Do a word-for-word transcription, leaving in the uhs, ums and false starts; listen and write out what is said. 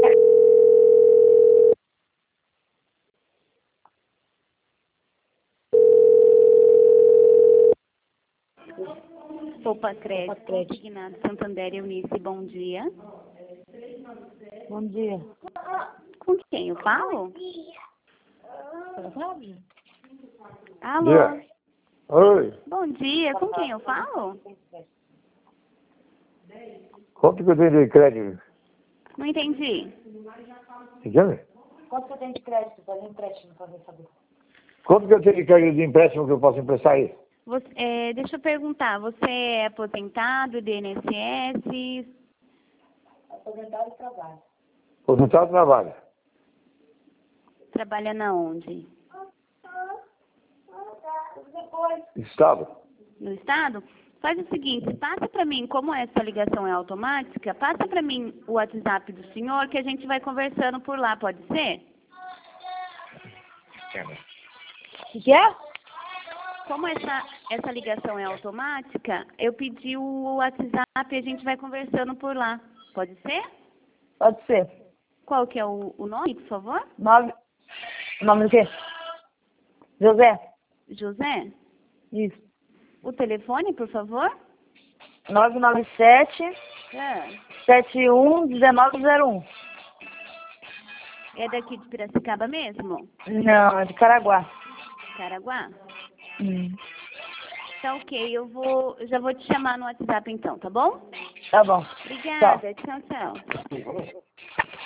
Poupa Crédito, Consignado Santander Eunice, bom dia. Bom dia. Com quem eu falo? Alô? Dia. Oi. Bom dia, com quem eu falo? Quanto que eu tenho de crédito? Não entendi. Entende? Quanto você tem de crédito? Fazer empréstimo para saber. Quanto que eu tenho de crédito de empréstimo que eu posso emprestar aí? Você, é, deixa eu perguntar, você é aposentado do I N S S? Aposentado e trabalho. Aposentado trabalha. Trabalha na onde? Estado. No estado? Faz o seguinte, passa para mim, como essa ligação é automática, passa para mim o WhatsApp do senhor que a gente vai conversando por lá, pode ser? O que é? Como essa, essa ligação é automática, eu pedi o WhatsApp e a gente vai conversando por lá. Pode ser? Pode ser. Qual que é o, o nome, por favor? Nove... O nome do quê? José. José? Isso. O telefone, por favor? nove nove sete, É. sete um, um nove zero um. É daqui de Piracicaba mesmo? Não, é de Caraguá. Caraguá? Hum. Tá ok, eu vou, eu já vou te chamar no WhatsApp então, tá bom? Tá bom. Obrigada, tchau, tchau. Tchau.